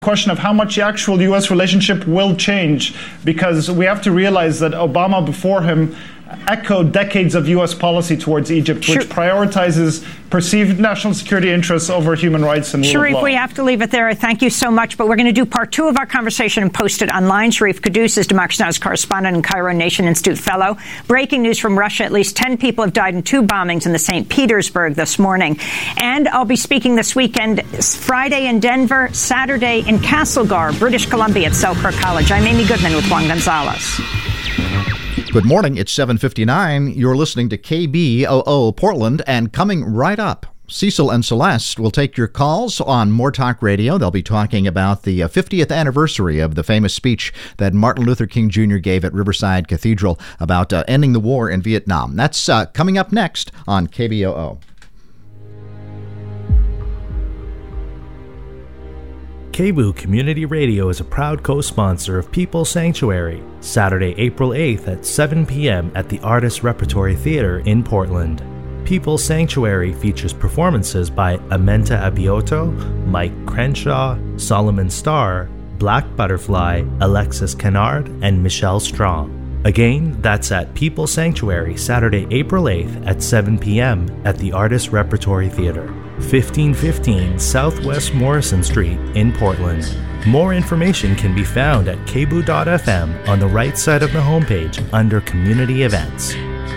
question of how much the actual U.S. relationship will change, because we have to realize that Obama before him echoed decades of U.S. policy towards Egypt, which prioritizes perceived national security interests over human rights and rule of law. Sharif, we have to leave it there. Thank you so much, but we're going to do part 2 of our conversation and post it online. Sharif Kudus is Democracy Now's correspondent and Cairo Nation Institute fellow. Breaking news from Russia, at least 10 people have died in 2 bombings in the St. Petersburg this morning. And I'll be speaking this weekend, Friday in Denver, Saturday in Castlegar, British Columbia at Selkirk College. I'm Amy Goodman with Juan Gonzalez. Good morning. It's 7:59. You're listening to KBOO Portland, and coming right up, Cecil and Celeste will take your calls on More Talk Radio. They'll be talking about the 50th anniversary of the famous speech that Martin Luther King Jr. gave at Riverside Cathedral about ending the war in Vietnam. That's coming up next on KBOO. KBOO Community Radio is a proud co-sponsor of People's Sanctuary, Saturday, April 8th at 7 p.m. at the Artist Repertory Theater in Portland. People's Sanctuary features performances by Amenta Abioto, Mike Crenshaw, Solomon Starr, Black Butterfly, Alexis Kennard, and Michelle Strong. Again, that's at People's Sanctuary, Saturday, April 8th at 7 p.m. at the Artist Repertory Theater, 1515 Southwest Morrison Street in Portland. More information can be found at kboo.fm on the right side of the homepage under Community Events.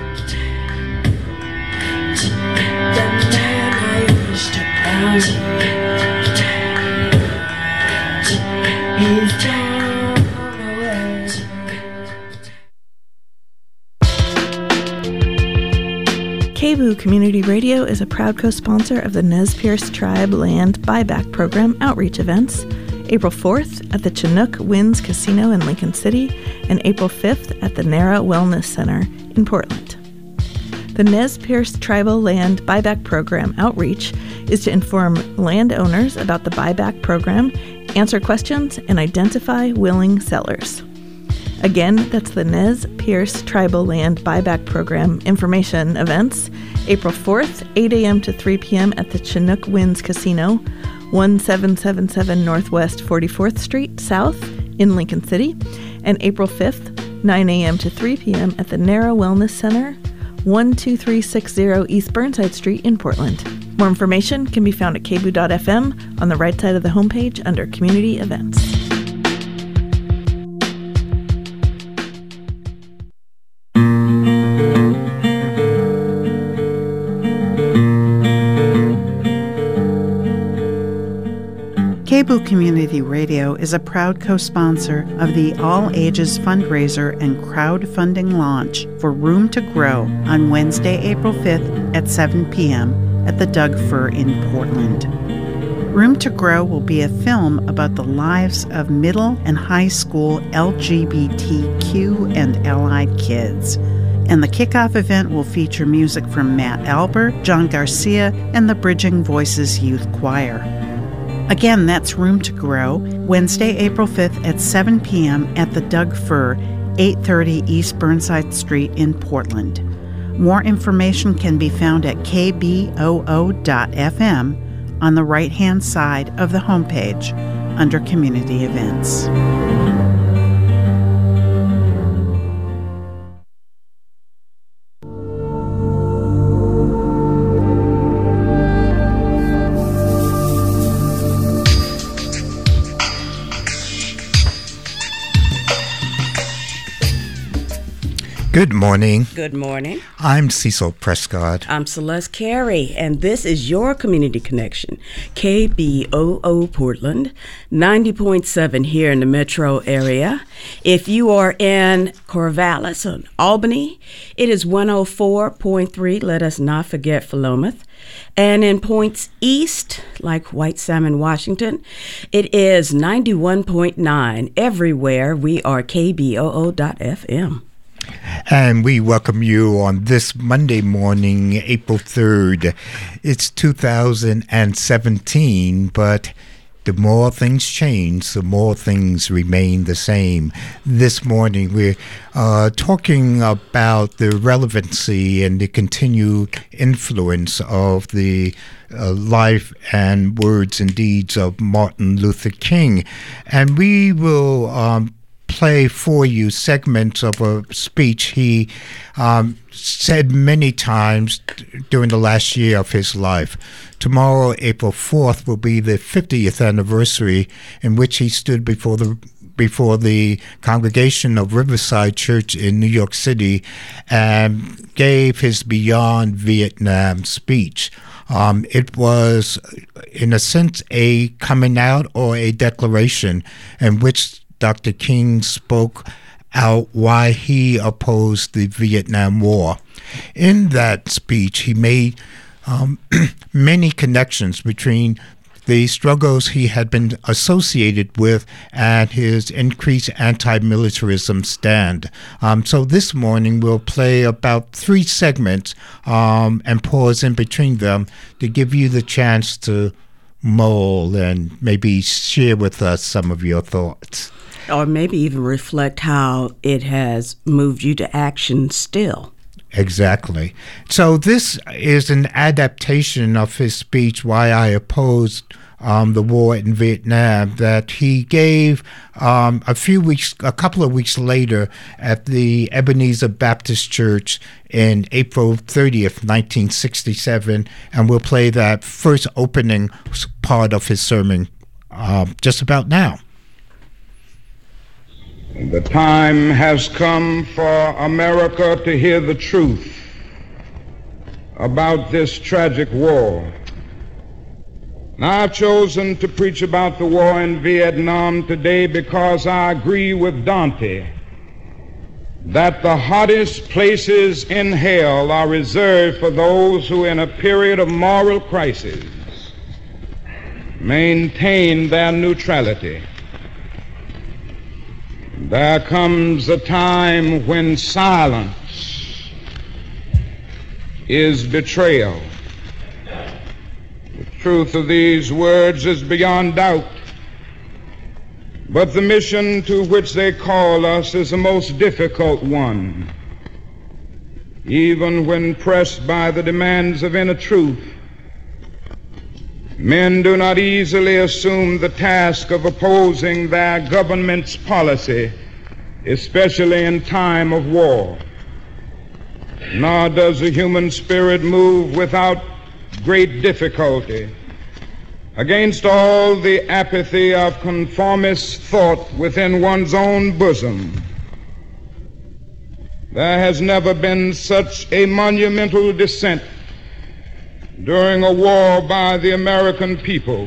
KBOO Community Radio is a proud co-sponsor of the Nez Perce Tribe Land Buyback Program outreach events, April 4th at the Chinook Winds Casino in Lincoln City and April 5th at the Nara Wellness Center in Portland. The Nez Perce Tribal Land Buyback Program outreach is to inform landowners about the buyback program, answer questions, and identify willing sellers. Again, that's the Nez Perce Tribal Land Buyback Program information events, April 4th, 8 a.m. to 3 p.m. at the Chinook Winds Casino, 1777 Northwest 44th Street South in Lincoln City, and April 5th, 9 a.m. to 3 p.m. at the Nara Wellness Center, 12360 East Burnside Street in Portland. More information can be found at kboo.fm on the right side of the homepage under Community Events. KBOO Community Radio is a proud co-sponsor of the All Ages fundraiser and crowdfunding launch for Room to Grow on Wednesday, April 5th at 7 p.m. at the Doug Fir in Portland. Room to Grow will be a film about the lives of middle and high school LGBTQ and allied kids. And the kickoff event will feature music from Matt Albert, John Garcia, and the Bridging Voices Youth Choir. Again, that's Room to Grow, Wednesday, April 5th at 7 p.m. at the Doug Fir, 830 East Burnside Street in Portland. More information can be found at kboo.fm on the right-hand side of the homepage under Community Events. Good morning. Good morning. I'm Cecil Prescott. I'm Celeste Carey, and this is your Community Connection, KBOO Portland, 90.7 here in the metro area. If you are in Corvallis or Albany, it is 104.3. Let us not forget Philomath. And in points east, like White Salmon, Washington, it is 91.9. Everywhere, we are KBOO.FM. And we welcome you on this Monday morning, April 3rd. It's 2017, but the more things change, the more things remain the same. This morning, we're talking about the relevancy and the continued influence of the life and words and deeds of Martin Luther King. And we will play for you segments of a speech he said many times during the last year of his life. Tomorrow, April 4th, will be the 50th anniversary in which he stood before the congregation of Riverside Church in New York City and gave his Beyond Vietnam speech. It was, in a sense, a coming out or a declaration in which Dr. King spoke out why he opposed the Vietnam War. In that speech, he made many connections between the struggles he had been associated with and his increased anti-militarism stand. So this morning we'll play about 3 segments and pause in between them to give you the chance to mull and maybe share with us some of your thoughts. Or maybe even reflect how it has moved you to action still. Exactly. So this is an adaptation of his speech, Why I Opposed the War in Vietnam, that he gave a couple of weeks later at the Ebenezer Baptist Church in April 30th, 1967. And we'll play that first opening part of his sermon just about now. The time has come for America to hear the truth about this tragic war. Now, I've chosen to preach about the war in Vietnam today because I agree with Dante that the hottest places in hell are reserved for those who, in a period of moral crisis, maintain their neutrality. There comes a time when silence is betrayal. The truth of these words is beyond doubt, but the mission to which they call us is the most difficult one. Even when pressed by the demands of inner truth, men do not easily assume the task of opposing their government's policy, especially in time of war. Nor does the human spirit move without great difficulty against all the apathy of conformist thought within one's own bosom. There has never been such a monumental dissent during a war by the American people.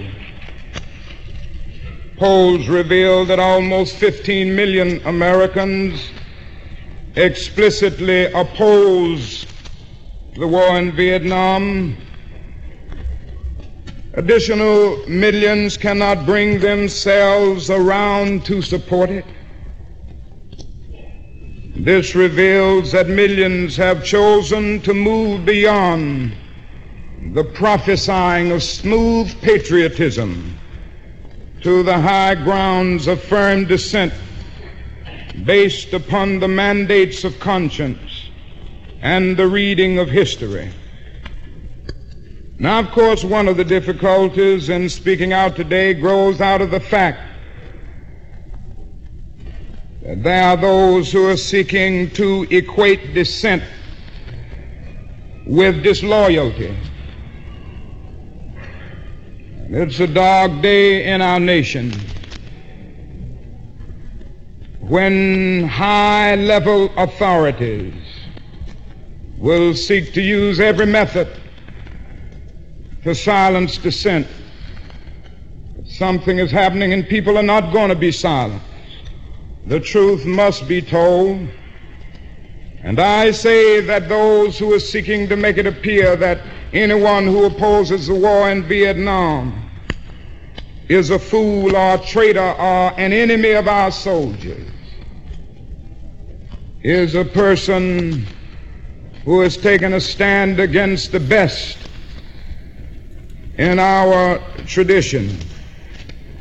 Polls reveal that almost 15 million Americans explicitly oppose the war in Vietnam. Additional millions cannot bring themselves around to support it. This reveals that millions have chosen to move beyond the prophesying of smooth patriotism to the high grounds of firm dissent based upon the mandates of conscience and the reading of history. Now, of course, one of the difficulties in speaking out today grows out of the fact that there are those who are seeking to equate dissent with disloyalty. It's a dark day in our nation when high-level authorities will seek to use every method to silence dissent. Something is happening and people are not going to be silent. The truth must be told. And I say that those who are seeking to make it appear that anyone who opposes the war in Vietnam is a fool or a traitor or an enemy of our soldiers is a person who has taken a stand against the best in our tradition.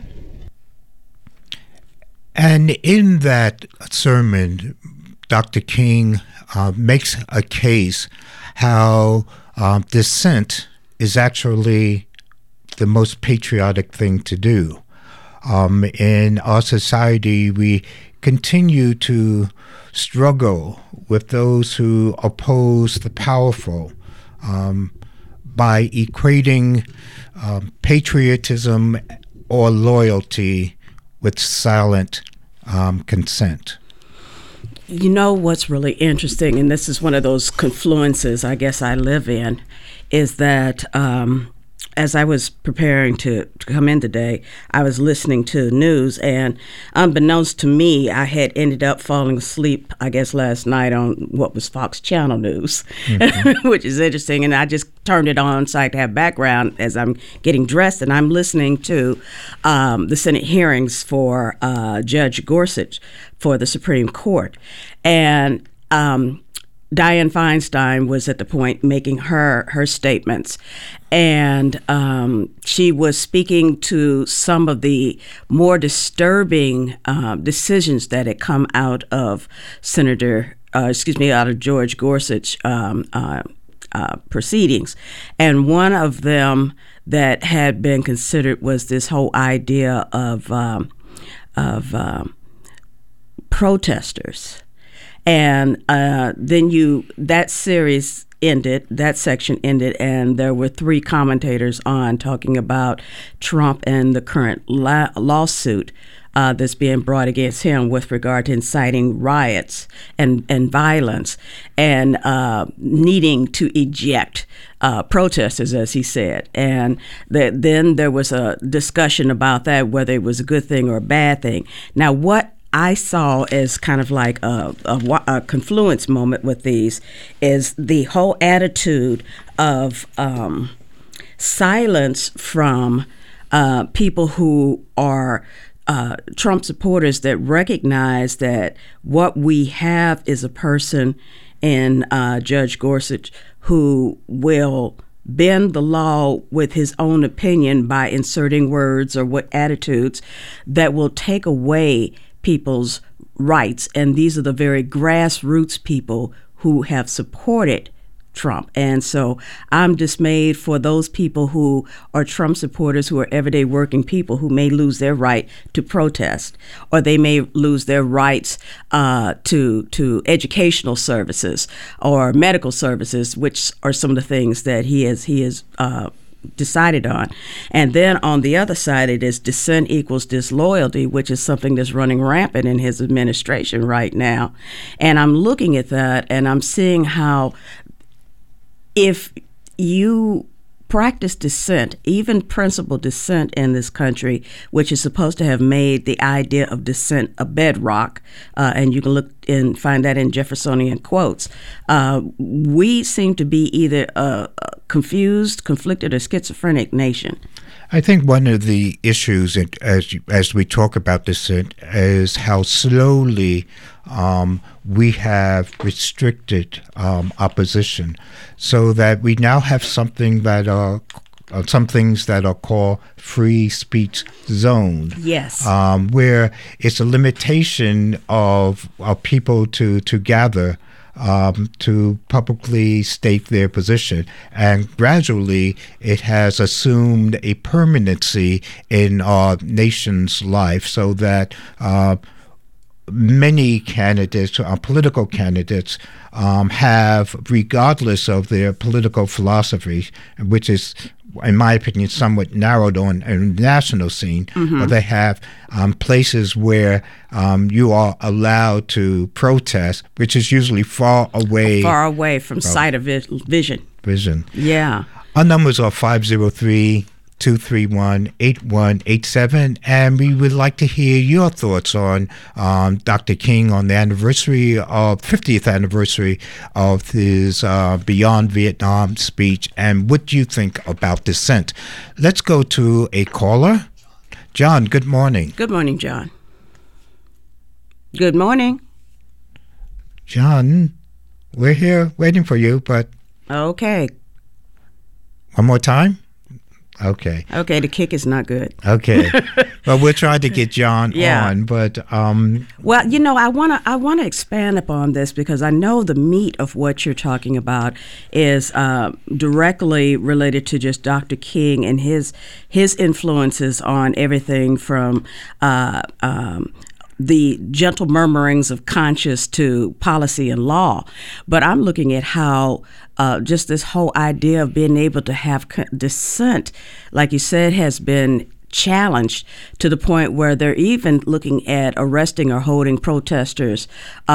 And in that sermon, Dr. King makes a case how dissent is actually the most patriotic thing to do. In our society, we continue to struggle with those who oppose the powerful by equating patriotism or loyalty with silent consent. You know what's really interesting, and this is one of those confluences I guess I live in, is that as I was preparing to come in today, I was listening to the news, and unbeknownst to me, I had ended up falling asleep, I guess, last night on what was Fox Channel News, which is interesting. And I just turned it on so I could have background as I'm getting dressed, and I'm listening to the Senate hearings for Judge Gorsuch for the Supreme Court. And Dianne Feinstein was at the point making her statements, and she was speaking to some of the more disturbing decisions that had come out of out of George Gorsuch proceedings, and one of them that had been considered was this whole idea of protesters. And then that section ended, and there were three commentators on talking about Trump and the current lawsuit that's being brought against him with regard to inciting riots and violence and needing to eject protesters, as he said. And then there was a discussion about that, whether it was a good thing or a bad thing. Now, what I saw as kind of like a confluence moment with these is the whole attitude of silence from people who are Trump supporters that recognize that what we have is a person in Judge Gorsuch who will bend the law with his own opinion by inserting words or what attitudes that will take away people's rights. And these are the very grassroots people who have supported Trump. And so I'm dismayed for those people who are Trump supporters, who are everyday working people who may lose their right to protest, or they may lose their rights to educational services or medical services, which are some of the things that he has decided on. And then on the other side, it is dissent equals disloyalty, which is something that's running rampant in his administration right now. And I'm looking at that, and I'm seeing how if you practice dissent, even principled dissent in this country, which is supposed to have made the idea of dissent a bedrock, and you can look and find that in Jeffersonian quotes, we seem to be either a confused, conflicted, or schizophrenic nation. I think one of the issues, as we talk about dissent, is how slowly we have restricted opposition, so that we now have something that are some things that are called free speech zone. Yes. Where it's a limitation of people to gather to publicly state their position. And gradually it has assumed a permanency in our nation's life, so that many candidates, political candidates, have, regardless of their political philosophy, which is, in my opinion, somewhat narrowed on a national scene, but they have places where you are allowed to protest, which is usually far away from sight of vision. Yeah. Our numbers are 503-231-8187, and we would like to hear your thoughts on Dr. King on the 50th anniversary of his Beyond Vietnam speech, and what do you think about dissent? Let's go to a caller. John, good morning. Good morning, John. Good morning. John, we're here waiting for you, but... Okay. One more time? Okay. Okay, the kick is not good. Okay. Well, we're trying to get John on, but well, I want to expand upon this because I know the meat of what you're talking about is directly related to just Dr. King and his influences on everything from the gentle murmurings of conscience to policy and law. But I'm looking at how just this whole idea of being able to have dissent, like you said, has been challenged to the point where they're even looking at arresting or holding protesters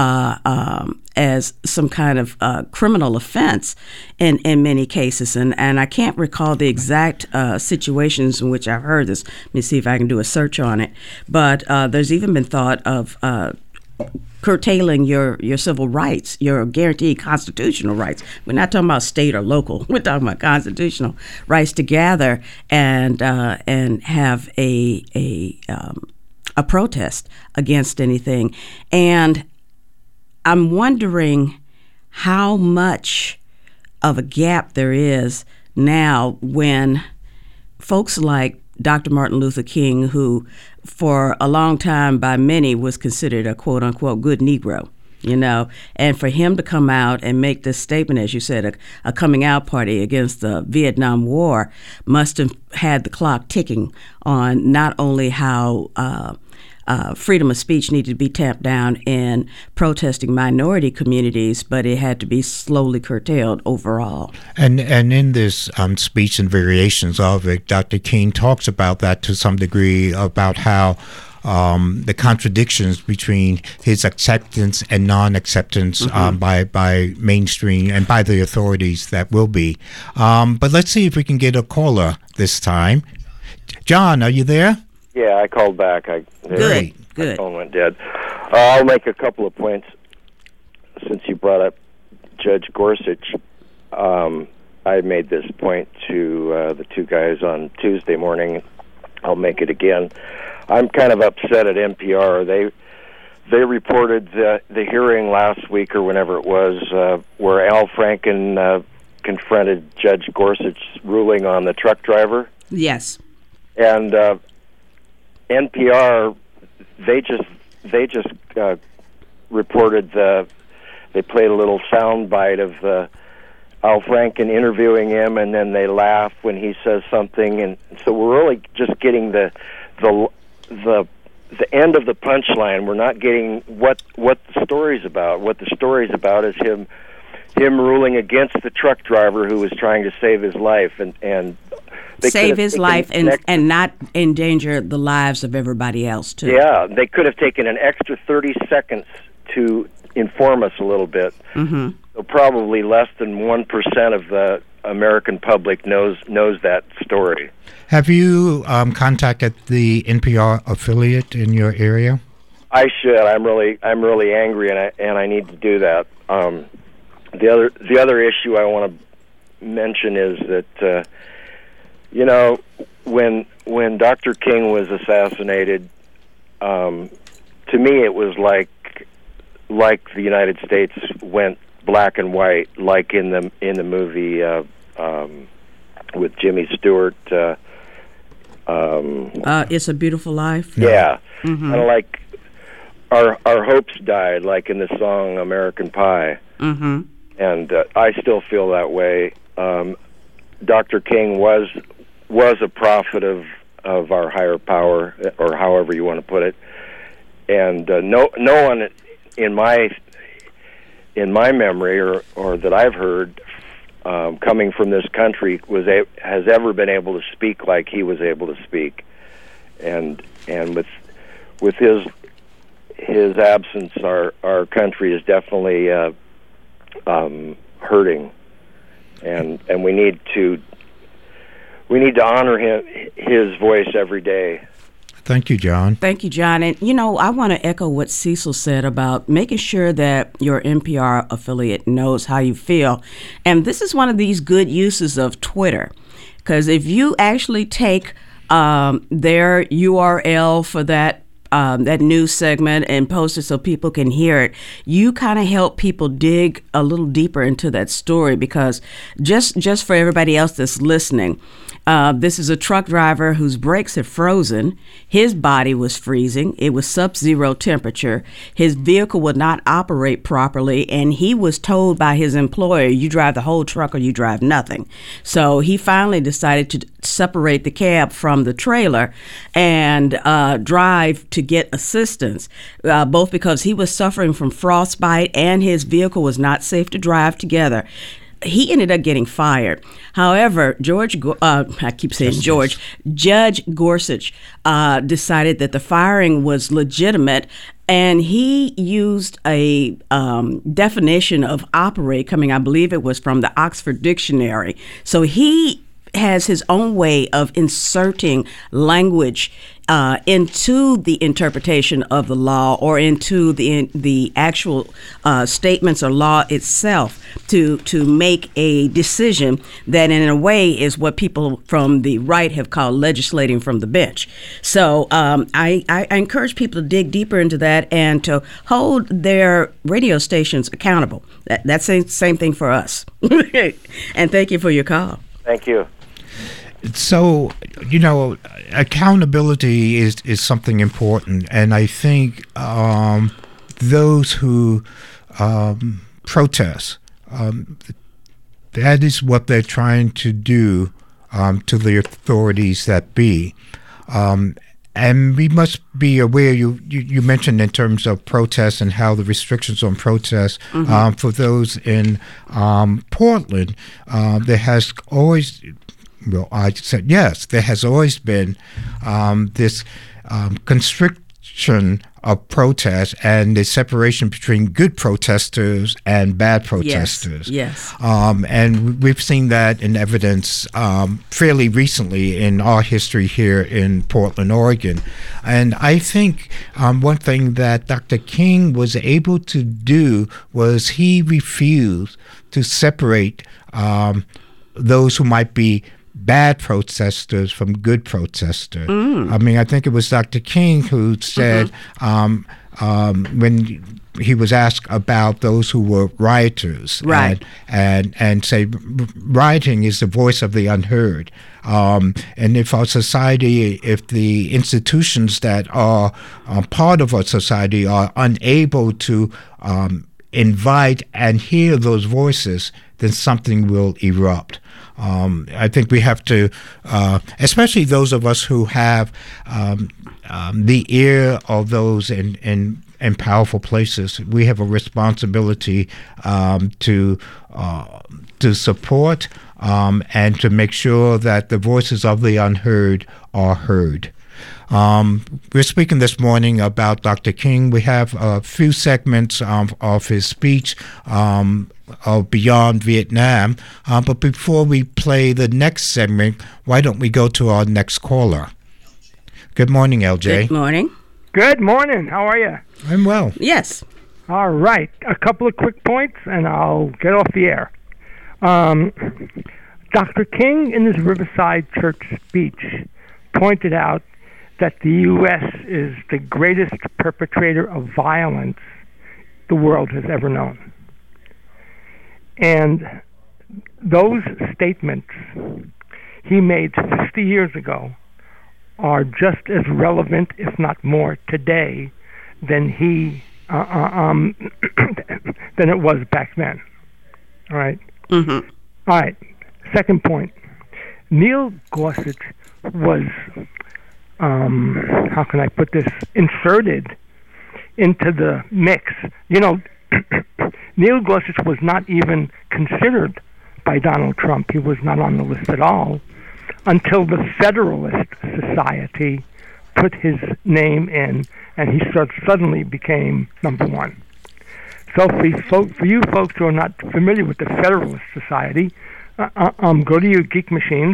as some kind of criminal offense in many cases. And I can't recall the exact situations in which I've heard this. Let me see if I can do a search on it. But there's even been thought of curtailing your civil rights, your guaranteed constitutional rights. We're not talking about state or local. We're talking about constitutional rights to gather and have a protest against anything. And I'm wondering how much of a gap there is now when folks like Dr. Martin Luther King, who for a long time by many was considered a quote unquote good Negro, and for him to come out and make this statement, as you said, a coming out party against the Vietnam War must have had the clock ticking on not only how freedom of speech needed to be tamped down in protesting minority communities, but it had to be slowly curtailed overall. And in this speech and variations of it, Dr. King talks about that to some degree, about how the contradictions between his acceptance and non-acceptance by mainstream and by the authorities that will be. But let's see if we can get a caller this time. John, are you there? Yeah, I called back. Good. My phone went dead. I'll make a couple of points since you brought up Judge Gorsuch. I made this point to the two guys on Tuesday morning. I'll make it again. I'm kind of upset at NPR. They reported the hearing last week or whenever it was where Al Franken confronted Judge Gorsuch's ruling on the truck driver. Yes. And NPR, they just reported they played a little sound bite of Al Franken interviewing him, and then they laugh when he says something, and so we're really just getting the end of the punchline. We're not getting what the story's about. What the story's about is him ruling against the truck driver who was trying to save his life and save his life and not endanger the lives of everybody else, too. Yeah, they could have taken an extra 30 seconds to inform us a little bit. Mm-hmm. So probably less than 1% of the American public knows that story. Have you contacted the NPR affiliate in your area? I should. I'm really angry, and I need to do that. The other issue I want to mention is that when Dr. King was assassinated, to me it was like the United States went black and white, like in the movie with Jimmy Stewart. It's a Beautiful Life. Yeah, kind of like our hopes died, like in the song American Pie. Mm-hmm. And I still feel that way. Dr. King was a prophet of our higher power, or however you want to put it. And no one in my memory or that I've heard coming from this country has ever been able to speak like he was able to speak. And with his absence, our country is definitely hurting, and we need to honor his voice every day. Thank you, John. Thank you, John. And, I want to echo what Cecil said about making sure that your NPR affiliate knows how you feel. And this is one of these good uses of Twitter, because if you actually take their URL for that news segment and post it so people can hear it, you kind of help people dig a little deeper into that story. Because just for everybody else that's listening, This is a truck driver whose brakes had frozen. His body was freezing. It was sub-zero temperature. His vehicle would not operate properly, and he was told by his employer, you drive the whole truck or you drive nothing. So he finally decided to separate the cab from the trailer and drive to get assistance, both because he was suffering from frostbite and his vehicle was not safe to drive together. He ended up getting fired. However, Judge Gorsuch decided that the firing was legitimate, and he used a definition of operate coming, I believe it was from the Oxford Dictionary. So he has his own way of inserting language into the interpretation of the law or into the actual statements or law itself to make a decision that in a way is what people from the right have called legislating from the bench. So I encourage people to dig deeper into that and to hold their radio stations accountable. That's the same thing for us. And thank you for your call. Thank you. So, accountability is something important, and I think those who protest, that is what they're trying to do to the authorities that be. And we must be aware, you mentioned in terms of protests and how the restrictions on protests, for those in Portland, there has always... Well, I said yes. There has always been this constriction of protest and the separation between good protesters and bad protesters. Yes. And we've seen that in evidence fairly recently in our history here in Portland, Oregon. And I think one thing that Dr. King was able to do was he refused to separate those who might be bad protesters from good protesters. I mean, I think it was Dr. King who said when he was asked about those who were rioters, right, and say rioting is the voice of the unheard. And if our society, if the institutions that are part of our society are unable to invite and hear those voices, then something will erupt. I think we have to, especially those of us who have the ear of those in powerful places, we have a responsibility to support and to make sure that the voices of the unheard are heard. We're speaking this morning about Dr. King. We have a few segments of his speech of Beyond Vietnam. But before we play the next segment, why don't we go to our next caller? Good morning, LJ. Good morning. Good morning. How are you? I'm well. Yes. All right. A couple of quick points, and I'll get off the air. Dr. King, in his Riverside Church speech, pointed out that the U.S. is the greatest perpetrator of violence the world has ever known. And those statements he made 50 years ago are just as relevant, if not more, today than than it was back then. All right? Mm-hmm. All right. Second point. Neil Gorsuch was, how can I put this, inserted into the mix. Neil Gorsuch was not even considered by Donald Trump. He was not on the list at all until the Federalist Society put his name in, and he suddenly became number one. So for you folks who are not familiar with the Federalist Society, go to your geek machines,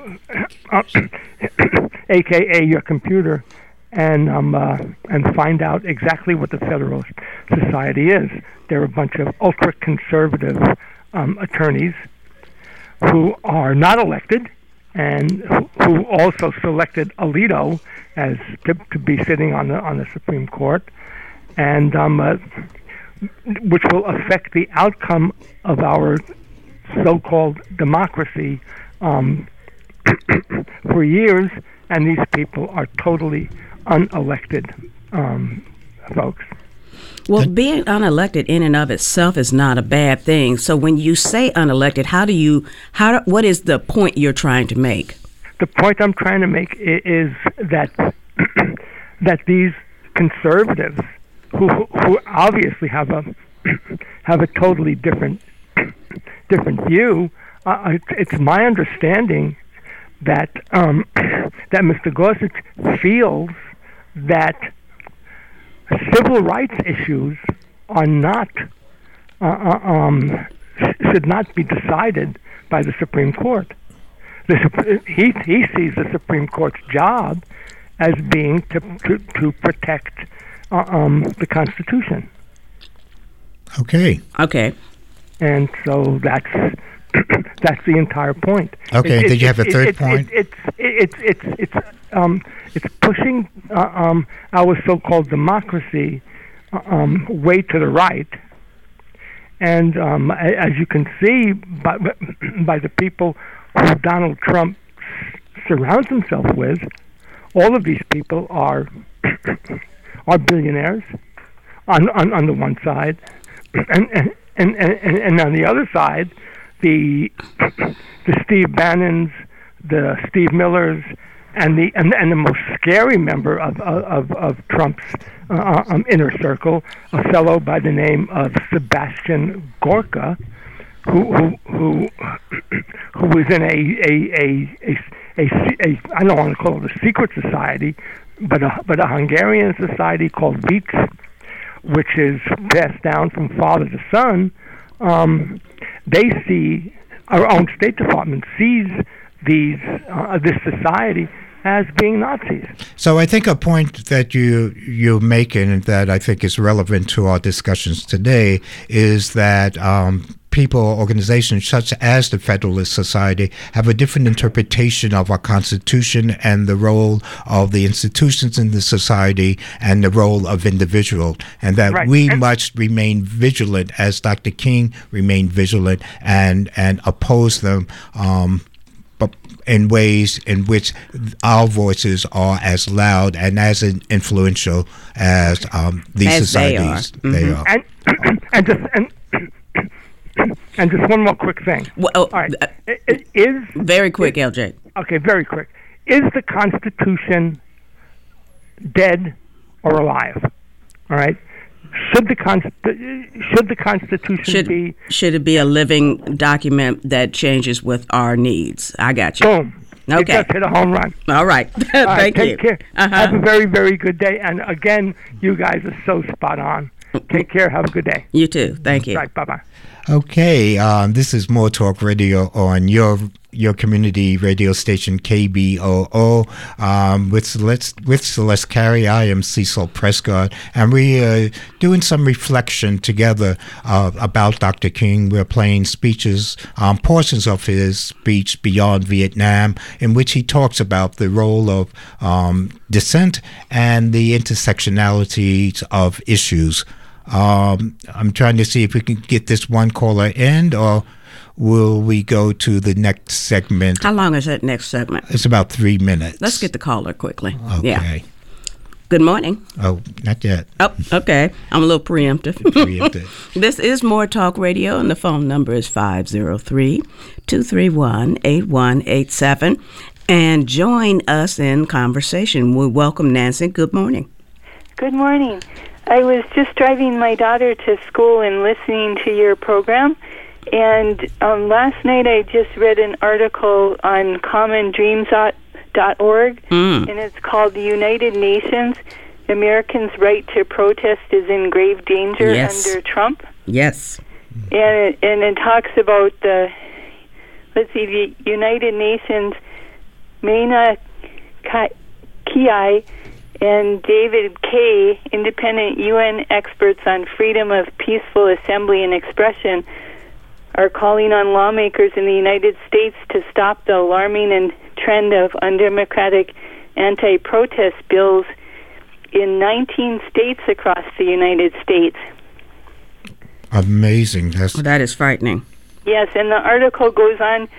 a.k.a. your computer, and find out exactly what the Federalist Society is. They're a bunch of ultra-conservative attorneys who are not elected and who also selected Alito as to be sitting on the Supreme Court, and which will affect the outcome of our so-called democracy for years, and these people are totally unelected folks. Well, being unelected in and of itself is not a bad thing. So when you say unelected, what is the point you're trying to make? The point I'm trying to make is that that these conservatives, who obviously have a totally different view, it's my understanding that that Mr. Gorsuch feels that civil rights issues are not should not be decided by the Supreme Court. He sees the Supreme Court's job as being to protect the Constitution. Okay. And so that's the entire point. Okay. Did you have a third point? It's pushing our so-called democracy way to the right, and as you can see by the people who Donald Trump surrounds himself with, all of these people are billionaires on the one side, and on the other side, the Steve Bannons, the Steve Millers, and the most scary member of Trump's inner circle, a fellow by the name of Sebastian Gorka, who was in a I don't want to call it a secret society, but a Hungarian society called Víz, which is passed down from father to son. They see, our own State Department sees this society as being Nazis. So I think a point that you're making that I think is relevant to our discussions today is that people, organizations such as the Federalist Society have a different interpretation of our Constitution and the role of the institutions in the society and the role of individuals, and that we must remain vigilant, as Dr. King remained vigilant, and oppose them in ways in which our voices are as loud and as influential as these societies. They are. And just one more quick thing. Well, all right. Is very quick, LJ. Okay, very quick. Is the Constitution dead or alive? All right. Should the Constitution be? Should it be a living document that changes with our needs? I got you. Boom. Okay. You just hit a home run. All right. Thank you. Take care. Have a very, very good day. And again, you guys are so spot on. Take care. Have a good day. You too. Thank you. Right. Bye-bye. Okay, this is More Talk Radio on your community radio station KBOO with Celeste Carey. I am Cecil Prescott, and we are doing some reflection together about Dr. King. We're playing speeches, portions of his speech Beyond Vietnam, in which he talks about the role of dissent and the intersectionality of issues. I'm trying to see if we can get this one caller in, or will we go to the next segment? How long is that next segment? It's about 3 minutes. Let's get the caller quickly. Okay. Yeah. Good morning. Oh, not yet. Oh, okay. I'm a little preemptive. This is More Talk Radio, and the phone number is 503-231-8187. And join us in conversation. We welcome Nancy. Good morning. Good morning. I was just driving my daughter to school and listening to your program, and last night I just read an article on commondreams.org, and it's called The United Nations, Americans' Right to Protest is in Grave Danger under Trump. Yes. And it talks about the United Nations, Maina Kiai, and David Kaye, independent UN experts on freedom of peaceful assembly and expression, are calling on lawmakers in the United States to stop the alarming trend of undemocratic anti-protest bills in 19 states across the United States. Amazing. That is frightening. Yes, and the article goes on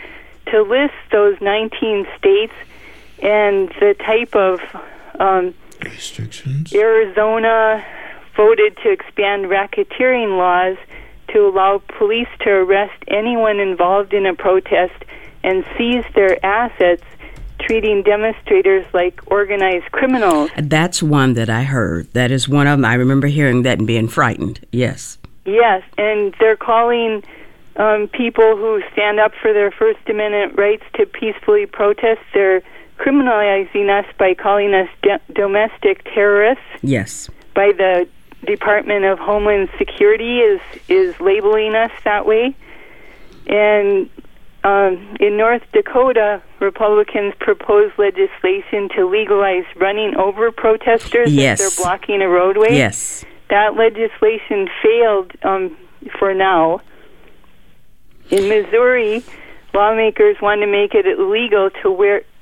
to list those 19 states and the type of restrictions. Arizona voted to expand racketeering laws to allow police to arrest anyone involved in a protest and seize their assets, treating demonstrators like organized criminals. That's one that I heard. That is one of them. I remember hearing that and being frightened. Yes. Yes, and they're calling people who stand up for their First Amendment rights to peacefully protest. They're criminalizing us by calling us domestic terrorists. Yes. By the Department of Homeland Security is labeling us that way. And in North Dakota, Republicans proposed legislation to legalize running over protesters if they're blocking a roadway. Yes. That legislation failed for now. In Missouri, lawmakers want to make it illegal to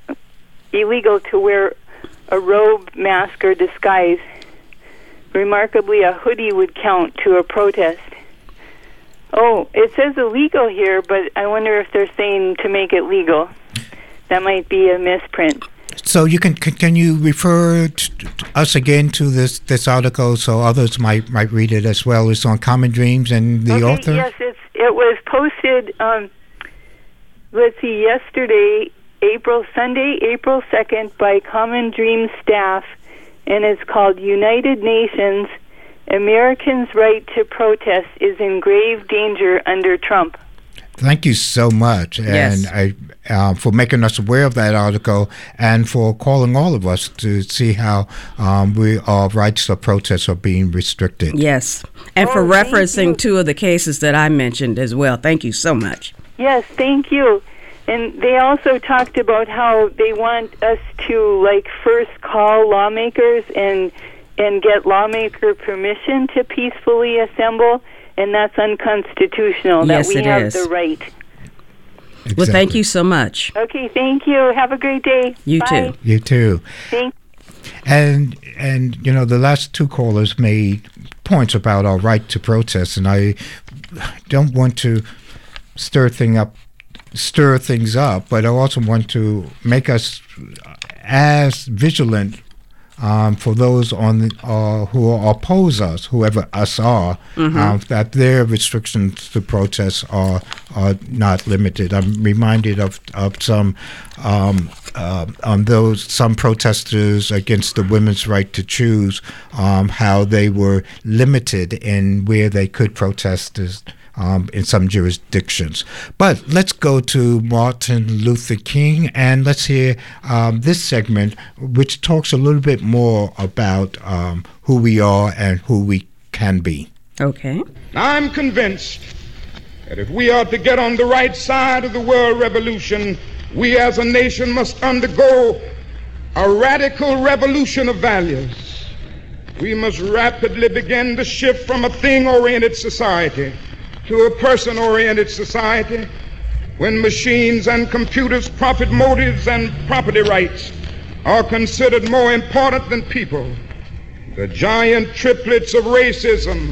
wear a robe, mask, or disguise. Remarkably, a hoodie would count to a protest. Oh, it says illegal here, but I wonder if they're saying to make it legal. That might be a misprint. So you can you refer us again to this article so others might read it as well? It's on Common Dreams and the author? Yes, it was posted, yesterday, Sunday, April 2nd, by Common Dreams staff, and it's called United Nations, Americans' Right to Protest is in Grave Danger Under Trump. Thank you so much, and for making us aware of that article and for calling all of us to see how our rights of protest are being restricted. Yes, and for referencing two of the cases that I mentioned as well. Thank you so much. Yes, thank you. And they also talked about how they want us to first call lawmakers and get lawmaker permission to peacefully assemble, and that's unconstitutional. Yes, that we have the right. Exactly. Well, thank you so much. Okay, thank you. Have a great day. You Bye. too. You too. Thank. And the last two callers made points about our right to protest, and I don't want to stir things up, but I also want to make us as vigilant for those who oppose us, whoever us are, that their restrictions to protests are not limited. I'm reminded of some some protesters against the women's right to choose, how they were limited in where they could protest in some jurisdictions. But let's go to Martin Luther King, and let's hear this segment, which talks a little bit more about who we are and who we can be. Okay. I'm convinced that if we are to get on the right side of the world revolution, we as a nation must undergo a radical revolution of values. We must rapidly begin to shift from a thing-oriented society to a person-oriented society, when machines and computers, profit motives, and property rights are considered more important than people. The giant triplets of racism,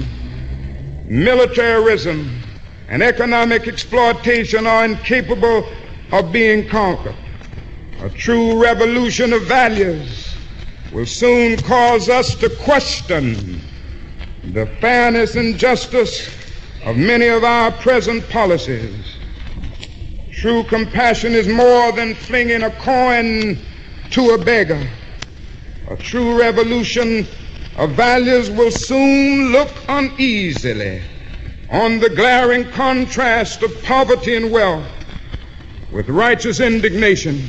militarism, and economic exploitation are incapable of being conquered. A true revolution of values will soon cause us to question the fairness and justice of many of our present policies. True compassion is more than flinging a coin to a beggar. A true revolution of values will soon look uneasily on the glaring contrast of poverty and wealth with righteous indignation.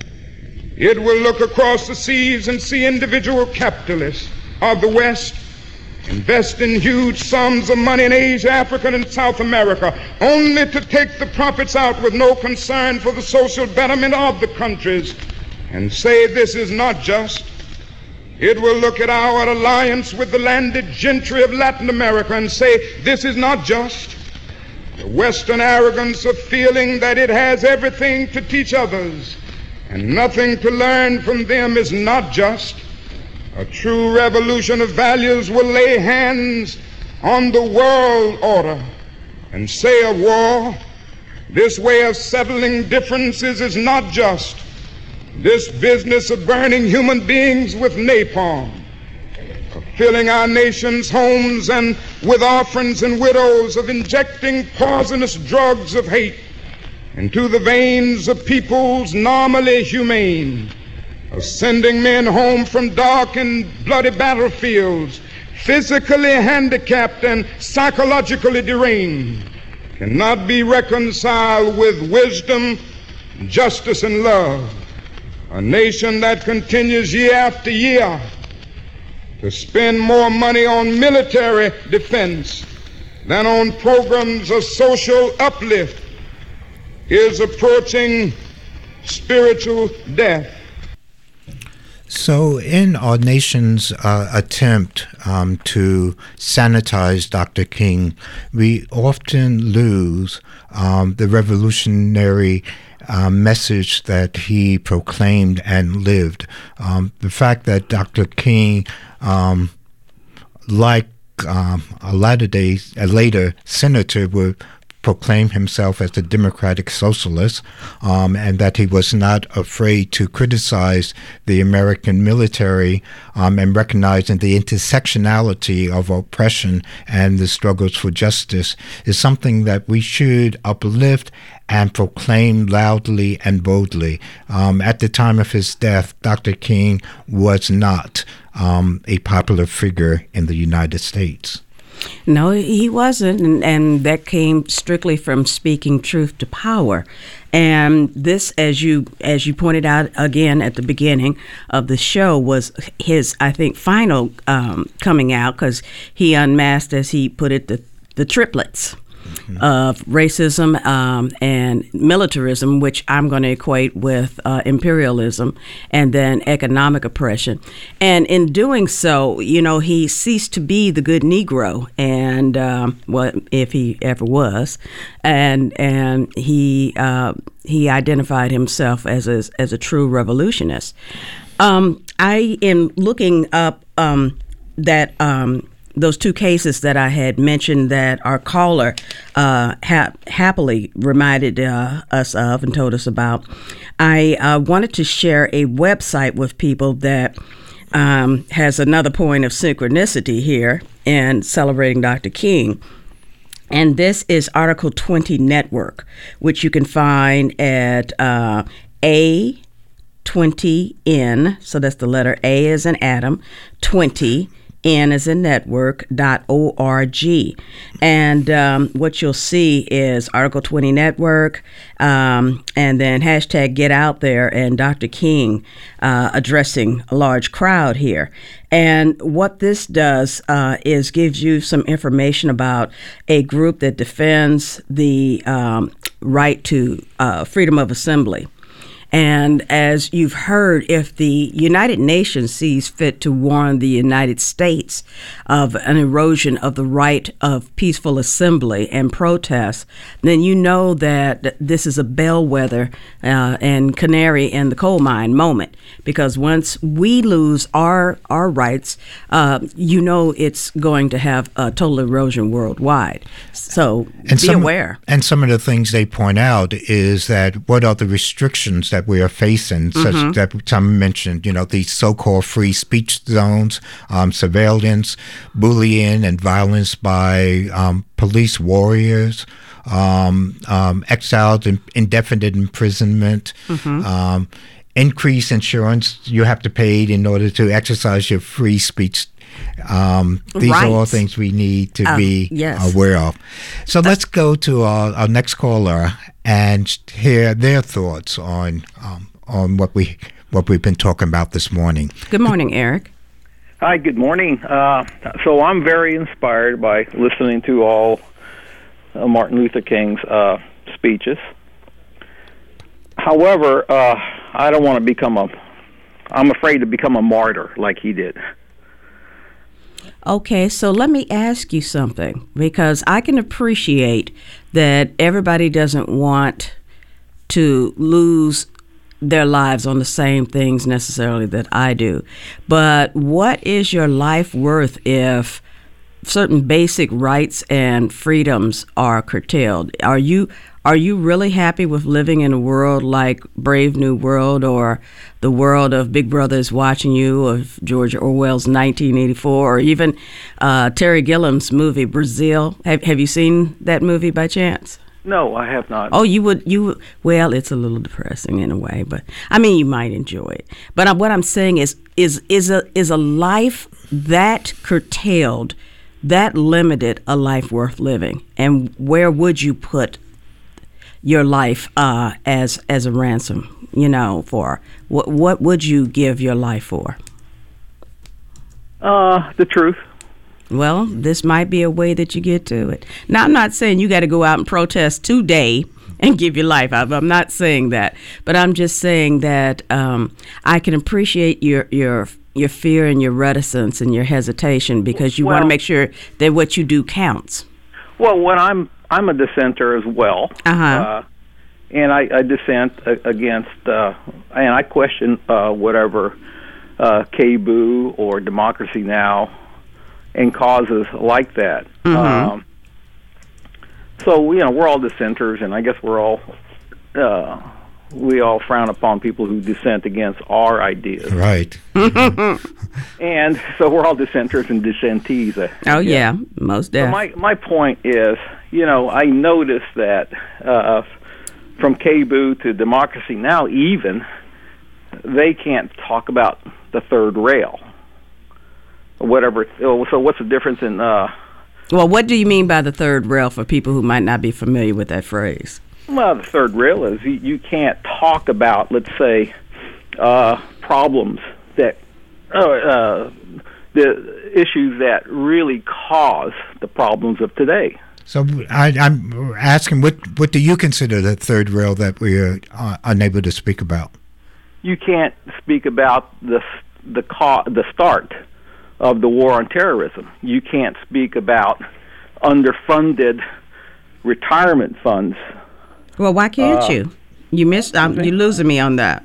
It will look across the seas and see individual capitalists of the West investing huge sums of money in Asia, Africa, and South America, only to take the profits out with no concern for the social betterment of the countries, and say this is not just. It will look at our alliance with the landed gentry of Latin America and say this is not just. The Western arrogance of feeling that it has everything to teach others and nothing to learn from them is not just. A true revolution of values will lay hands on the world order and say of war, This way of settling differences is not just. This business of burning human beings with napalm, of filling our nation's homes and with orphans and widows, of injecting poisonous drugs of hate into the veins of peoples normally humane, of sending men home from dark and bloody battlefields, physically handicapped and psychologically deranged, cannot be reconciled with wisdom, justice, and love. A nation that continues year after year to spend more money on military defense than on programs of social uplift is approaching spiritual death. So in our nation's attempt to sanitize Dr. King, we often lose the revolutionary message that he proclaimed and lived. The fact that Dr. King, like a later senator, would proclaim himself as a democratic socialist, and that he was not afraid to criticize the American military, and recognizing the intersectionality of oppression and the struggles for justice, is something that we should uplift and proclaim loudly and boldly. At the time of his death, Dr. King was not a popular figure in the United States. No, he wasn't, and that came strictly from speaking truth to power. And this, as you pointed out again at the beginning of the show, was his, I think, final coming out, because he unmasked, as he put it, the triplets of racism and militarism, which I'm going to equate with imperialism, and then economic oppression. And in doing so, he ceased to be the good Negro, and if he ever was, and he identified himself as a true revolutionist. I am looking up that. Those two cases that I had mentioned that our caller happily reminded us of and told us about. I wanted to share a website with people that has another point of synchronicity here in celebrating Dr. King. And this is Article 20 Network, which you can find at A20N, so that's the letter A as in Adam, 20, N as in network.org. And what you'll see is Article 20 Network, and then hashtag Get Out There, and Dr. King addressing a large crowd here. And what this does is gives you some information about a group that defends the right to freedom of assembly. And as you've heard, if the United Nations sees fit to warn the United States of an erosion of the right of peaceful assembly and protest, then you know that this is a bellwether and canary in the coal mine moment. Because once we lose our rights, it's going to have a total erosion worldwide. So be aware. And some of the things they point out is that what are the restrictions that we are facing, such that some mentioned, these so-called free speech zones, surveillance, bullying, and violence by police warriors, exiled, indefinite imprisonment, increased insurance you have to pay in order to exercise your free speech. These are all things we need to be aware of. So let's go to our next caller and hear their thoughts on what we've been talking about this morning. Good morning, Eric. Hi, good morning. So I'm very inspired by listening to all Martin Luther King's speeches. However, I don't want to I'm afraid to become a martyr like he did. Okay, so let me ask you something, because I can appreciate that everybody doesn't want to lose their lives on the same things necessarily that I do. But what is your life worth if certain basic rights and freedoms are curtailed? Are you Are you really happy with living in a world like Brave New World or the world of Big Brother is Watching You, of George Orwell's 1984, or even Terry Gilliam's movie Brazil? Have you seen that movie by chance? No, I have not. Oh, you would. Well, it's a little depressing in a way, but I mean, you might enjoy it. But what I'm saying is a life that curtailed, that limited a life worth living, and where would you put your life as a ransom? For what would you give your life for? The truth. Well, this might be a way that you get to it. Now, I'm not saying you got to go out and protest today and give your life up. I'm not saying that, but I'm just saying that I can appreciate your fear and your reticence and your hesitation, because you want to make sure that what you do counts. Well, when I'm a dissenter as well, and I dissent against, and I question whatever KBOO or Democracy Now! And causes like that. Mm-hmm. So we're all dissenters, and I guess we all frown upon people who dissent against our ideas. Right. And so we're all dissenters and dissentees. Yeah, most definitely. So my point is, I noticed that from KBOO to Democracy Now! Even, they can't talk about the third rail. Whatever. So what's the difference in... Well, what do you mean by the third rail for people who might not be familiar with that phrase? Well, the third rail is you can't talk about, let's say, problems that... the issues that really cause the problems of today. So I'm asking, what do you consider the third rail that we are unable to speak about? You can't speak about the start of the war on terrorism. You can't speak about underfunded retirement funds. Well, why can't you? You missed. You're losing me on that.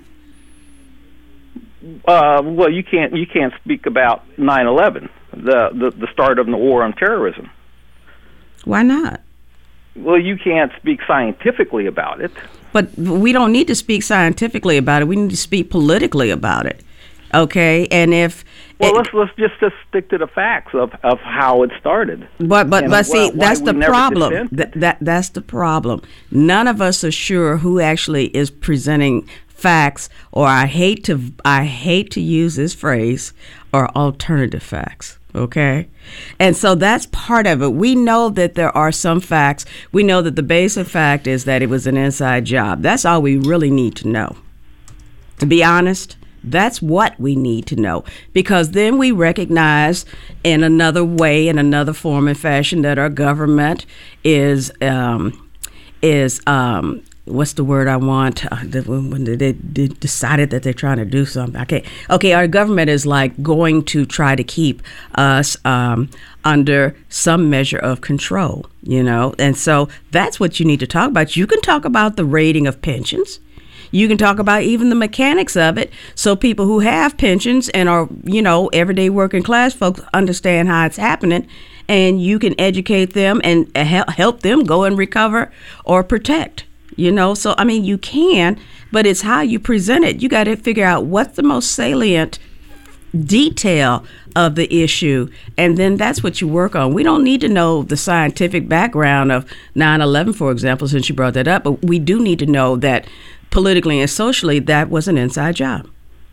Well, you can't speak about 9/11, the start of the war on terrorism. Why not? Well, you can't speak scientifically about it. But we don't need to speak scientifically about it. We need to speak politically about it. Okay, and let's just stick to the facts of how it started. But see, that's the problem. That's the problem. None of us are sure who actually is presenting facts, or I hate to use this phrase, or alternative facts. Okay, and so that's part of it. We know that there are some facts. We know that the basic fact is that it was an inside job. That's all we really need to know. To be honest. That's what we need to know, because then we recognize in another way, in another form and fashion, that our government is what's the word I want? When they decided that they're trying to do something. Okay, our government is like going to try to keep us under some measure of control, and so that's what you need to talk about. You can talk about the rating of pensions. You can talk about even the mechanics of it, so people who have pensions and are, everyday working class folks understand how it's happening, and you can educate them and help them go and recover or protect, So, I mean, you can, but it's how you present it. You got to figure out what's the most salient detail of the issue, and then that's what you work on. We don't need to know the scientific background of 9/11, for example, since you brought that up, but we do need to know that politically and socially, that was an inside job.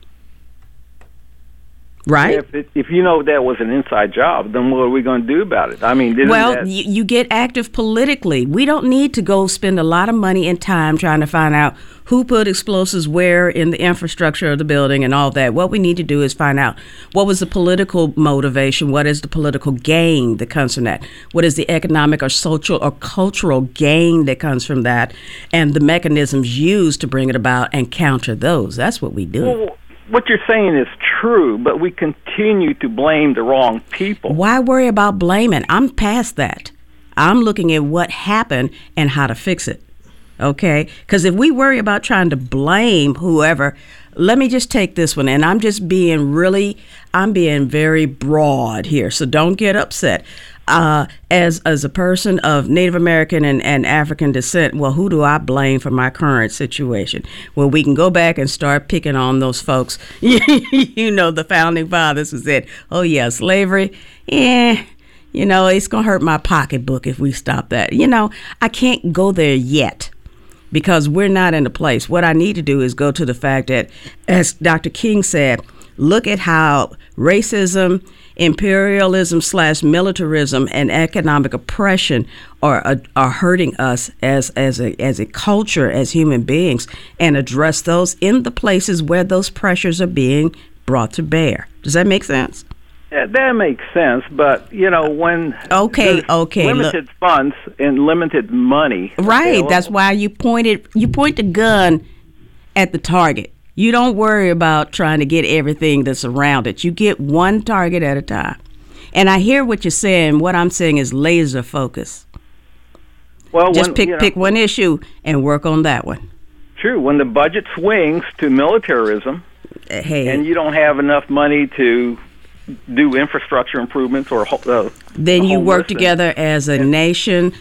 Right? If you know that was an inside job, then what are we going to do about it? I mean, you get active politically. We don't need to go spend a lot of money and time trying to find out who put explosives where in the infrastructure of the building and all that. What we need to do is find out what was the political motivation, what is the political gain that comes from that, what is the economic or social or cultural gain that comes from that, and the mechanisms used to bring it about and counter those. That's what we do. Well, what you're saying is true, but we continue to blame the wrong people. Why worry about blaming? I'm past that. I'm looking at what happened and how to fix it. okay? Because if we worry about trying to blame whoever, let me just take this one, and I'm being very broad here, so don't get upset. As a person of Native American and African descent, well, who do I blame for my current situation? Well, we can go back and start picking on those folks. The founding fathers who said, oh, yeah, slavery, it's going to hurt my pocketbook if we stop that. I can't go there yet because we're not in a place. What I need to do is go to the fact that, as Dr. King said, look at how racism, imperialism/militarism, and economic oppression are hurting us as a culture, as human beings, and address those in the places where those pressures are being brought to bear. Does that make sense? Yeah, that makes sense, but when limited funds and limited money, right? That's why you point the gun at the target. You don't worry about trying to get everything that's around it. You get one target at a time. And I hear what you're saying. What I'm saying is laser focus. Well, just pick one issue and work on that one. True. When the budget swings to militarism, and you don't have enough money to do infrastructure improvements or then you work together as a nation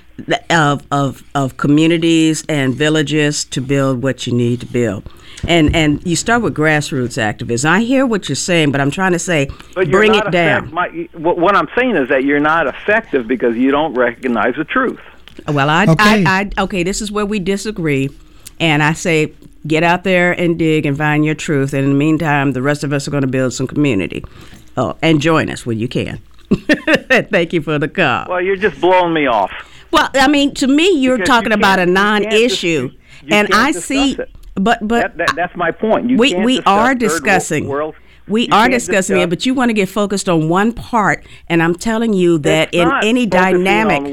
of communities and villages to build what you need to build. And you start with grassroots activism. I hear what you're saying, but I'm trying to say, bring it down. What I'm saying is that you're not effective because you don't recognize the truth. Well, okay, this is where we disagree. And I say, get out there and dig and find your truth. And in the meantime, the rest of us are going to build some community. And join us when you can. Thank you for the call. Well, you're just blowing me off. Well, I mean, to me, you're talking about a non-issue. And I see... But that's my point. We are discussing it, but you want to get focused on one part, and I'm telling you that any dynamic,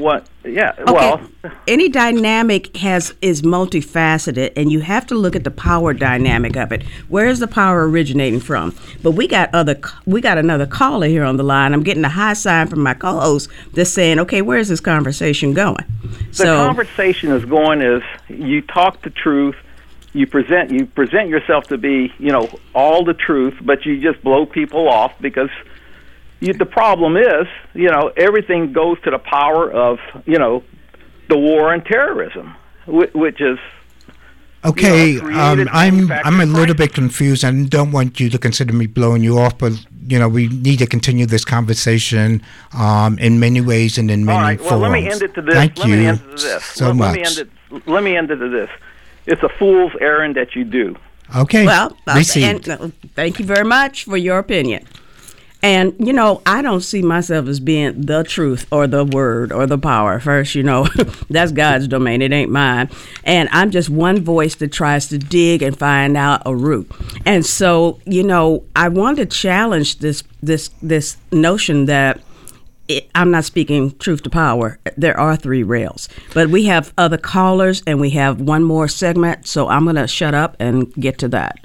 any dynamic is multifaceted, and you have to look at the power dynamic of it. Where is the power originating from? But we got another caller here on the line. I'm getting a high sign from my co-host that's saying, okay, where is this conversation going? The conversation is going is you talk the truth. You present yourself to be, all the truth, but you just blow people off because the problem is, everything goes to the power of, the war and terrorism, which is. Okay, I'm a little bit confused and don't want you to consider me blowing you off, but we need to continue this conversation in many ways and in many forms. Well, let me end it to this. Thank you Let me end it to this. It's a fool's errand that you do. Okay. Well, thank you very much for your opinion. And, I don't see myself as being the truth or the word or the power. First, that's God's domain. It ain't mine. And I'm just one voice that tries to dig and find out a root. And so, I want to challenge this notion that I'm not speaking truth to power. There are three rails. But we have other callers, and we have one more segment, so I'm going to shut up and get to that.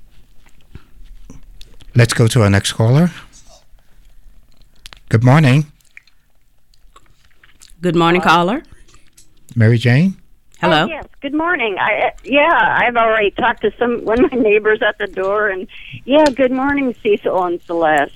Let's go to our next caller. Good morning. Good morning, caller. Mary Jane? Hello. Yes, good morning. I've already talked to one of my neighbors at the door, and good morning, Cecil and Celeste.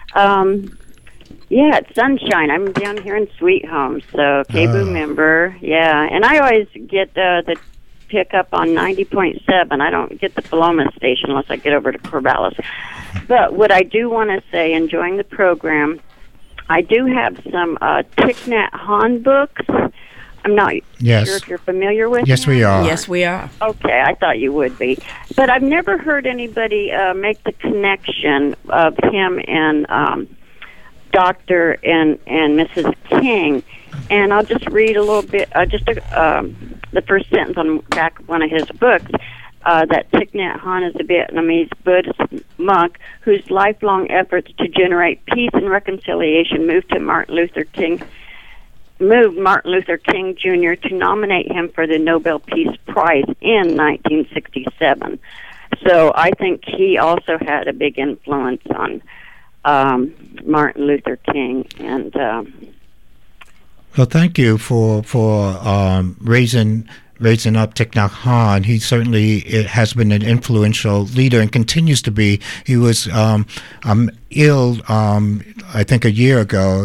It's sunshine. I'm down here in Sweet Home, so KBOO member. Yeah, and I always get the pick up on 90.7. I don't get the Paloma station unless I get over to Corvallis. But what I do want to say, enjoying the program, I do have some Thich Nhat Hanh books. I'm not sure if you're familiar with them. Yes, we are. Yes, we are. Okay, I thought you would be. But I've never heard anybody make the connection of him and Dr. and Mrs. King. And I'll just read a little bit, the first sentence on the back of one of his books, that Thich Nhat Hanh is a Vietnamese Buddhist monk whose lifelong efforts to generate peace and reconciliation moved Martin Luther King Jr. to nominate him for the Nobel Peace Prize in 1967. So I think he also had a big influence on Martin Luther King. And well, thank you for raising raising up Thich Nhat Hanh. He certainly has been an influential leader and continues to be. He was ill, I think, a year ago.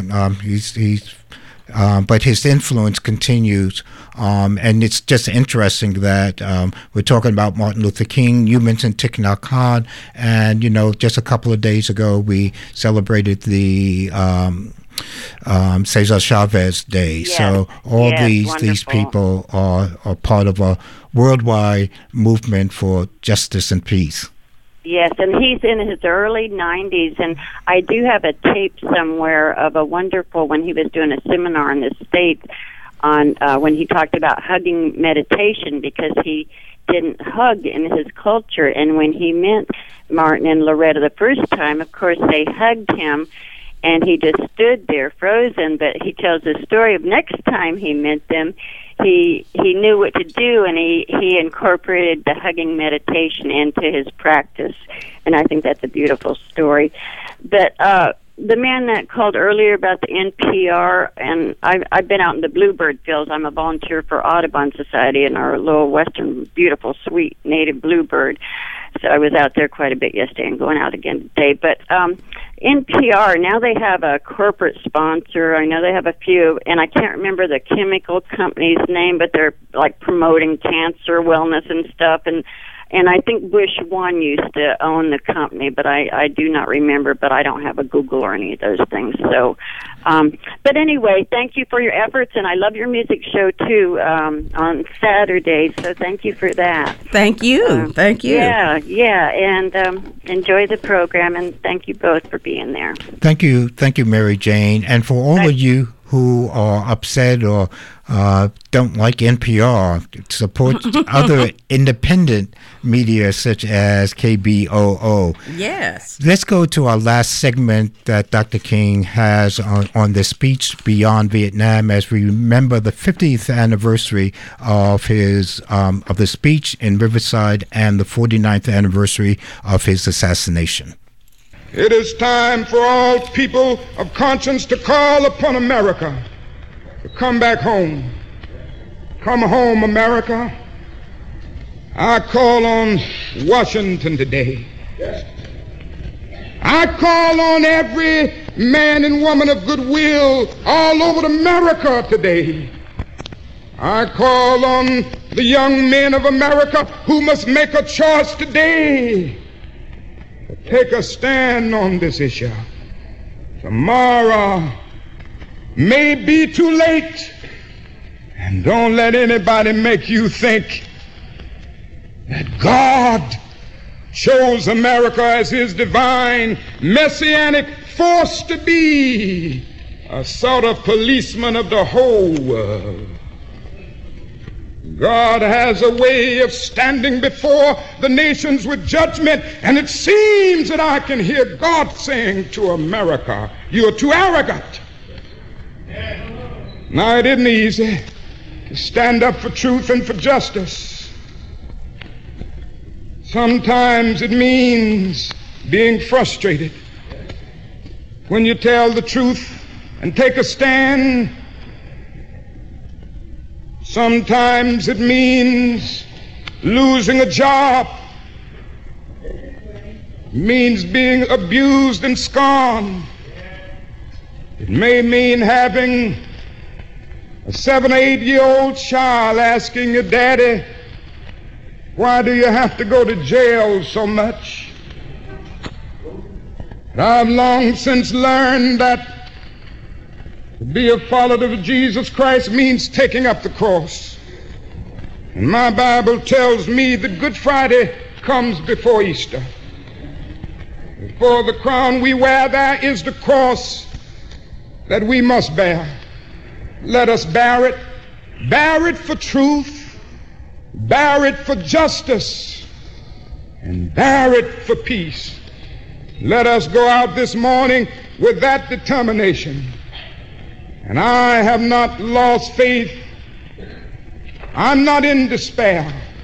But his influence continues, and it's just interesting that we're talking about Martin Luther King. You mentioned Thich Nhat Hanh, and just a couple of days ago we celebrated the Cesar Chavez Day. Yes. So all these wonderful. people are part of a worldwide movement for justice and peace. Yes, and he's in his early 90s, and I do have a tape somewhere of a wonderful, when he was doing a seminar in the States on when he talked about hugging meditation, because he didn't hug in his culture, and when he met Martin and Loretta the first time, of course, they hugged him, and he just stood there frozen, but he tells the story of next time he met them, he knew what to do, and he incorporated the hugging meditation into his practice, and I think that's a beautiful story. But the man that called earlier about the NPR, and I've been out in the bluebird fields. I'm a volunteer for Audubon Society in our little western, beautiful, sweet native bluebird. So I was out there quite a bit yesterday and going out again today. But NPR, now they have a corporate sponsor. I know they have a few, and I can't remember the chemical company's name, but they're like promoting cancer wellness and stuff. And I think Bush 1 used to own the company, but I do not remember, but I don't have a Google or any of those things. So, but anyway, thank you for your efforts, and I love your music show, too, on Saturday, so thank you for that. Thank you. Thank you. Yeah, and enjoy the program, and thank you both for being there. Thank you, Mary Jane. And for all of you who are upset or don't like NPR, support other independent media such as KBOO. Yes. Let's go to our last segment that Dr. King has on the speech Beyond Vietnam, as we remember the 50th anniversary of his of the speech in Riverside and the 49th anniversary of his assassination. It is time for all people of conscience to call upon America to come back home. Come home, America. I call on Washington today. I call on every man and woman of goodwill all over America today. I call on the young men of America who must make a choice today. Take a stand on this issue. Tomorrow may be too late. And don't let anybody make you think that God chose America as his divine messianic force to be a sort of policeman of the whole world. God has a way of standing before the nations with judgment, and it seems that I can hear God saying to America, "You're too arrogant." Now, it isn't easy to stand up for truth and for justice. Sometimes it means being frustrated. When you tell the truth and take a stand, sometimes it means losing a job. It means being abused and scorned. It may mean having a 7 or 8 year old child asking your daddy, "Why do you have to go to jail so much?" I've long since learned that to be a follower of Jesus Christ means taking up the cross. And my Bible tells me that Good Friday comes before Easter. Before the crown we wear, there is the cross that we must bear. Let us bear it. Bear it for truth. Bear it for justice. And bear it for peace. Let us go out this morning with that determination. And I have not lost faith. I'm not in despair.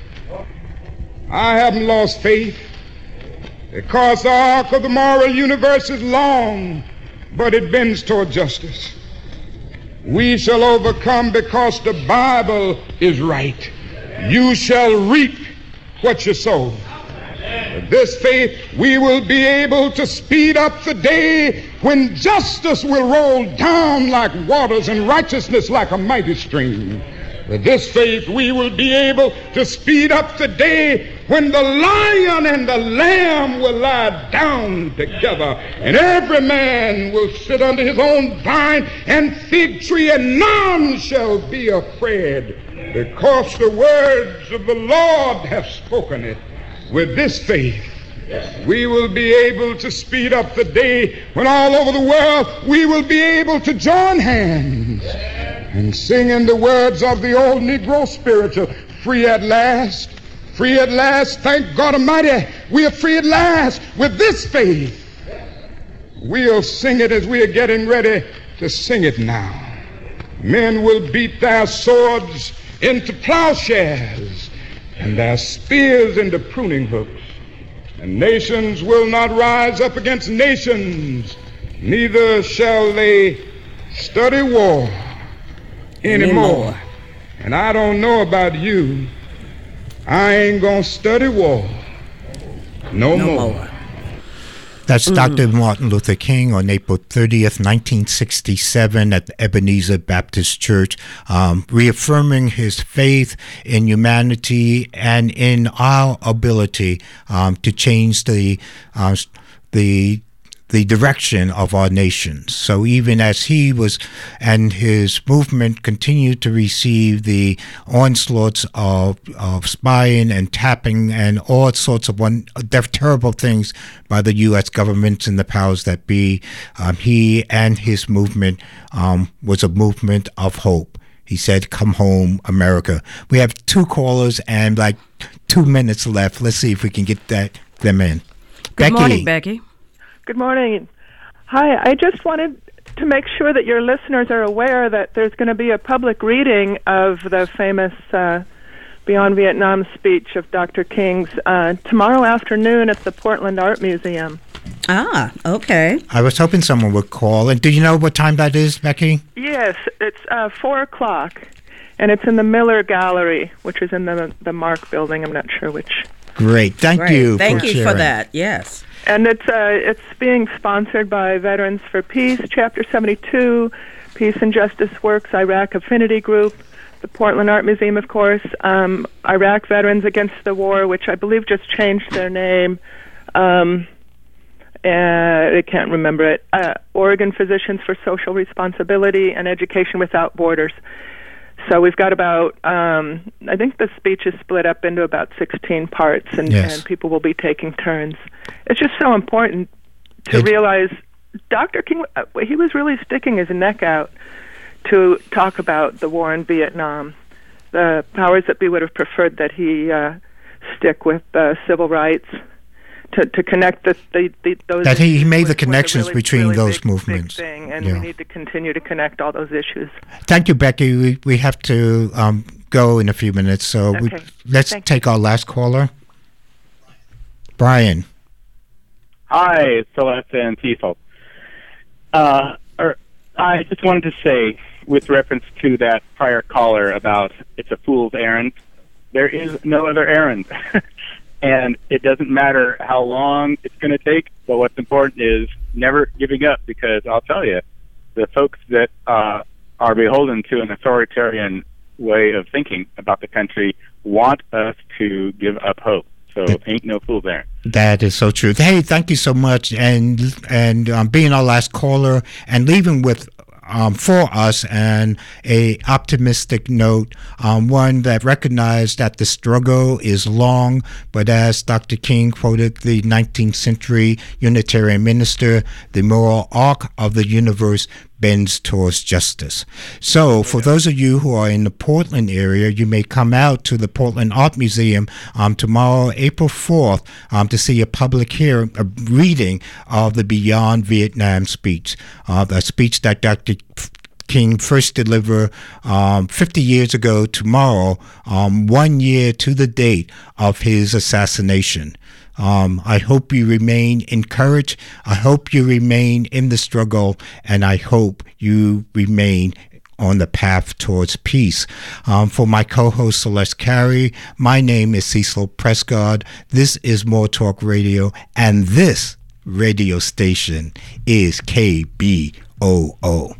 I haven't lost faith because the arc of the moral universe is long, but it bends toward justice. We shall overcome because the Bible is right. you shall reap what you sow. With this faith, we will be able to speed up the day when justice will roll down like waters and righteousness like a mighty stream. With this faith, we will be able to speed up the day when the lion and the lamb will lie down together, and every man will sit under his own vine and fig tree, and none shall be afraid, because the words of the Lord have spoken it. With this faith, we will be able to speed up the day when all over the world we will be able to join hands and sing in the words of the old Negro spiritual, free at last, thank God Almighty, we are free at last. With this faith, we'll sing it as we are getting ready to sing it now. Men will beat their swords into plowshares and their spears into pruning hooks, and nations will not rise up against nations, neither shall they study war anymore. And I don't know about you, I ain't gonna study war no more. That's Dr. Martin Luther King on April 30th, 1967 at the Ebenezer Baptist Church, reaffirming his faith in humanity and in our ability to change the direction of our nations. So even as he was and his movement continued to receive the onslaughts of spying and tapping and all sorts of terrible things by the U.S. government and the powers that be, he and his movement was a movement of hope. He said, "Come home, America." We have two callers and like 2 minutes left. Let's see if we can get them in. Good morning, Becky. Good morning. Hi, I just wanted to make sure that your listeners are aware that there's going to be a public reading of the famous Beyond Vietnam speech of Dr. King's tomorrow afternoon at the Portland Art Museum. Ah, okay. I was hoping someone would call. And do you know what time that is, Becky? Yes, it's 4 o'clock, and it's in the Miller Gallery, which is in the Mark Building. I'm not sure which. Great. Thank you for that. Yes. And it's being sponsored by Veterans for Peace, Chapter 72, Peace and Justice Works, Iraq Affinity Group, the Portland Art Museum, of course, Iraq Veterans Against the War, which I believe just changed their name. I can't remember it. Oregon Physicians for Social Responsibility and Education Without Borders. So we've got about, I think the speech is split up into about 16 parts, and people will be taking turns. It's just so important to realize Dr. King, he was really sticking his neck out to talk about the war in Vietnam. The powers that be would have preferred that he stick with civil rights, to connect those. That he made the connections between those movements. Big thing, and we need to continue to connect all those issues. Thank you, Becky. We have to go in a few minutes, so let's take our last caller. Brian. Hi, Celeste and Cecil. I just wanted to say, with reference to that prior caller about it's a fool's errand, there is no other errand. And it doesn't matter how long it's going to take, but what's important is never giving up, because I'll tell you, the folks that are beholden to an authoritarian way of thinking about the country want us to give up hope. So ain't no fool there. That is so true. Hey, thank you so much. And being our last caller and leaving with for us and a optimistic note, one that recognized that the struggle is long, but as Dr. King quoted the 19th century Unitarian minister, the moral arc of the universe bends towards justice. So for those of you who are in the Portland area, you may come out to the Portland Art Museum tomorrow, April 4th, to see a public a reading of the Beyond Vietnam speech, a speech that Dr. King first delivered 50 years ago tomorrow, 1 year to the date of his assassination. I hope you remain encouraged. I hope you remain in the struggle, and I hope you remain on the path towards peace. For my co-host Celeste Carey, my name is Cecil Prescott. This is More Talk Radio, and this radio station is KBOO.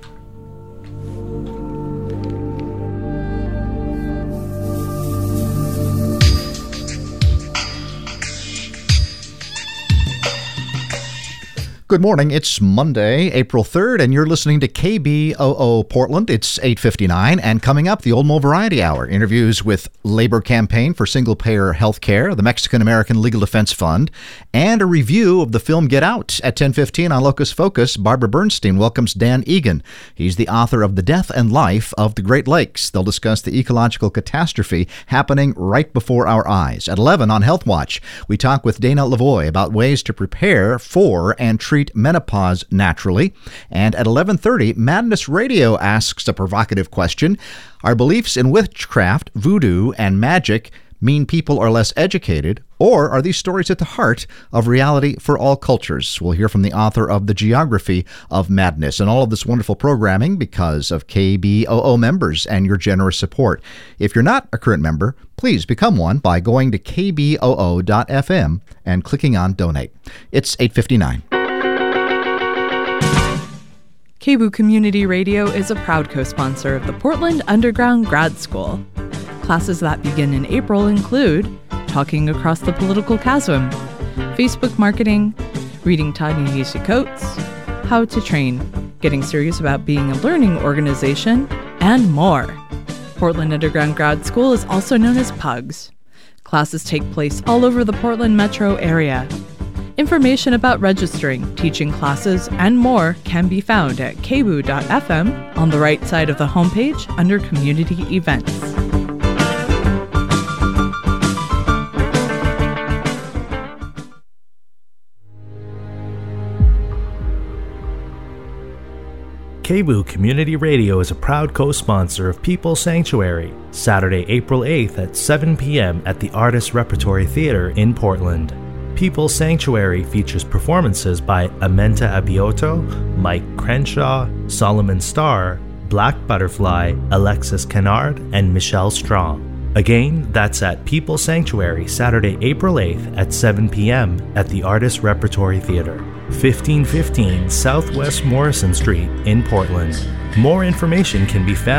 Good morning. It's Monday, April 3rd, and you're listening to KBOO Portland. It's 8:59, and coming up, the Old Mo Variety Hour. Interviews with Labor Campaign for Single-Payer Health Care, the Mexican-American Legal Defense Fund, and a review of the film Get Out. At 10:15 on Locus Focus, Barbara Bernstein welcomes Dan Egan. He's the author of The Death and Life of the Great Lakes. They'll discuss the ecological catastrophe happening right before our eyes. At 11 on Health Watch, we talk with Dana Lavoie about ways to prepare for and treat menopause naturally. And at 11:30, Madness Radio asks a provocative question. Are beliefs in witchcraft, voodoo, and magic mean people are less educated, or are these stories at the heart of reality for all cultures? We'll hear from the author of The Geography of Madness, and all of this wonderful programming because of KBOO members and your generous support. If you're not a current member, please become one by going to kboo.fm and clicking on Donate. It's 8:59. KBOO Community Radio is a proud co-sponsor of the Portland Underground Grad School. Classes that begin in April include Talking Across the Political Chasm, Facebook Marketing, Reading Ta-Nehisi Coates, How to Train, Getting Serious About Being a Learning Organization, and more. Portland Underground Grad School is also known as PUGS. Classes take place all over the Portland metro area. Information about registering, teaching classes, and more can be found at kboo.fm on the right side of the homepage under Community Events. KBOO Community Radio is a proud co-sponsor of People's Sanctuary, Saturday, April 8th at 7 p.m. at the Artist Repertory Theater in Portland. People's Sanctuary features performances by Amenta Abioto, Mike Crenshaw, Solomon Starr, Black Butterfly, Alexis Kennard, and Michelle Strong. Again, that's at People's Sanctuary, Saturday, April 8th at 7 p.m. at the Artist Repertory Theater, 1515 Southwest Morrison Street in Portland. More information can be found